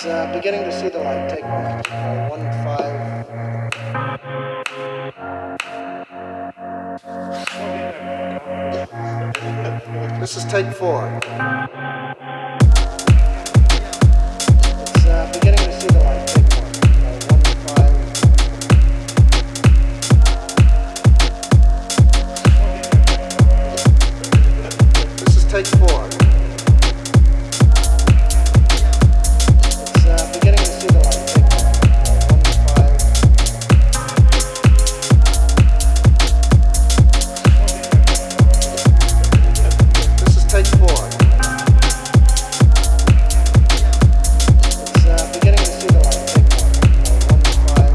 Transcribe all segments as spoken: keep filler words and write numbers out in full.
It's uh, beginning to see the light. Take one. Uh, one, five. This is take four. It's uh, beginning to see the light. Take one. Uh, one, five. This is take four. It's uh, beginning to see the light. Take one. Uh, one, five. This is take four. It's uh, beginning to see the light. Take one. Uh, one, five.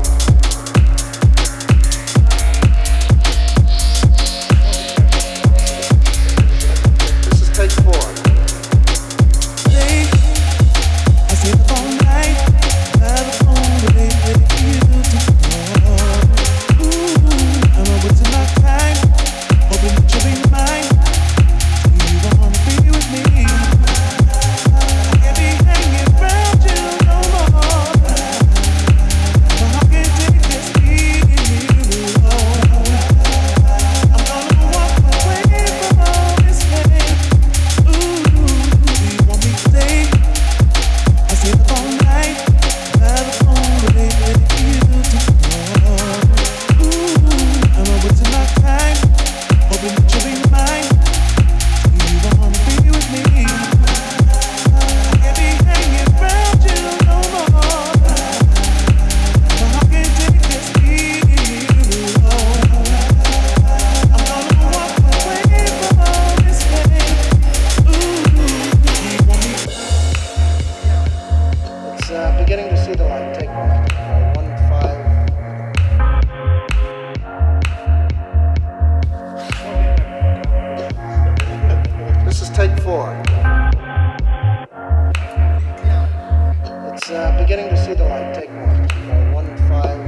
This is take four. I stayed up all night, by the phone, waiting for you to call. Ooh, I'm wasting my time, hoping that you'll be mine. Do you wanna be with me? I can't be hanging around you no more. My heart can't take this feeling alone. I'm gonna walk away from all this pain. Ooh, do you want me to stay? I stayed up all night, by the phone, waiting for you to call. Ooh, I'm wasting my time, hoping that you'll be mine. Do you wanna be with me? I can't be hanging around you no more. My heart can't take this feeling alone. I'm gonna walk away from all this pain. Ooh, do you want me? It's uh, beginning to see the light. Take one. Uh, one, five. This is take four. It's uh, beginning to see the light. Take one. Uh, one, five.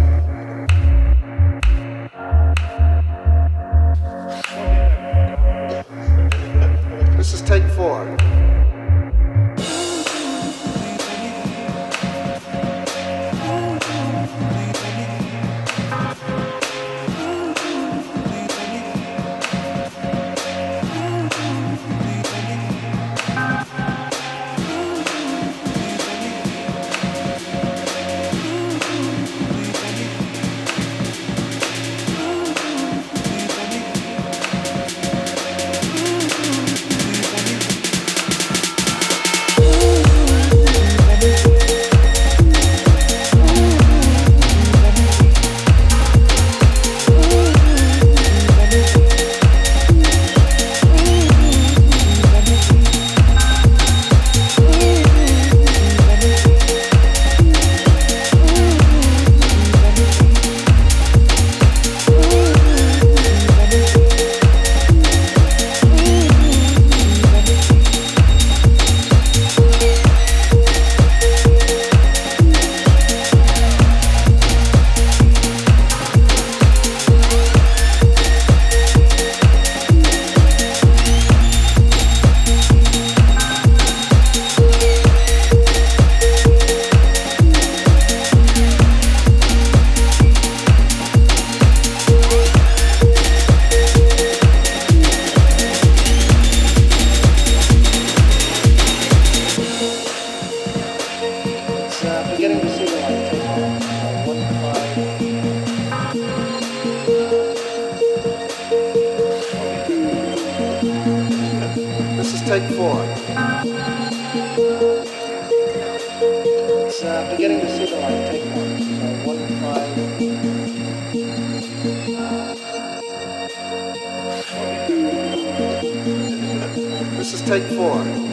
This is take four. It's uh, beginning to see the light. Take one. Uh, one, five. This is take four. It's uh, beginning to see the light. Take one. Uh, one, five. This is take four.